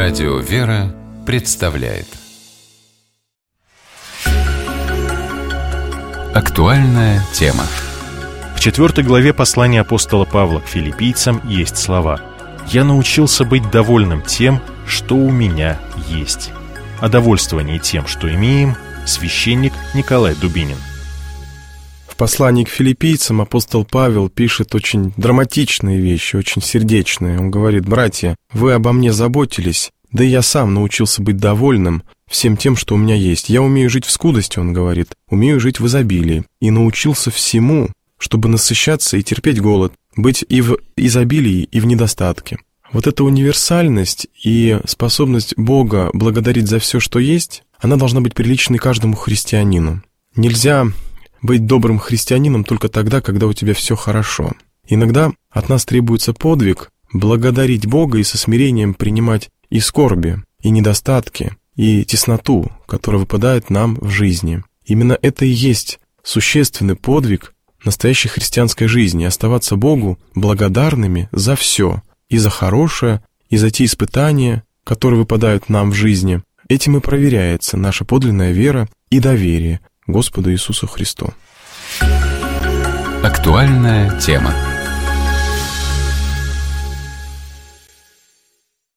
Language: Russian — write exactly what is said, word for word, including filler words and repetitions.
Радио «Вера» представляет актуальная тема. В четвертой главе послания апостола Павла к филиппийцам есть слова: «Я научился быть довольным тем, что у меня есть». О довольствовании тем, что имеем, священник Николай Дубинин. В послании к филиппийцам апостол Павел пишет очень драматичные вещи, очень сердечные. Он говорит: «Братья, вы обо мне заботились, да и я сам научился быть довольным всем тем, что у меня есть. Я умею жить в скудости», он говорит, «умею жить в изобилии, и научился всему, чтобы насыщаться и терпеть голод, быть и в изобилии, и в недостатке». Вот эта универсальность и способность Бога благодарить за все, что есть, она должна быть приличной каждому христианину. Нельзя быть добрым христианином только тогда, когда у тебя все хорошо. Иногда от нас требуется подвиг благодарить Бога и со смирением принимать и скорби, и недостатки, и тесноту, которая выпадает нам в жизни. Именно это и есть существенный подвиг настоящей христианской жизни — оставаться Богу благодарными за все, и за хорошее, и за те испытания, которые выпадают нам в жизни. Этим и проверяется наша подлинная вера и доверие Господу Иисусу Христу. Актуальная тема.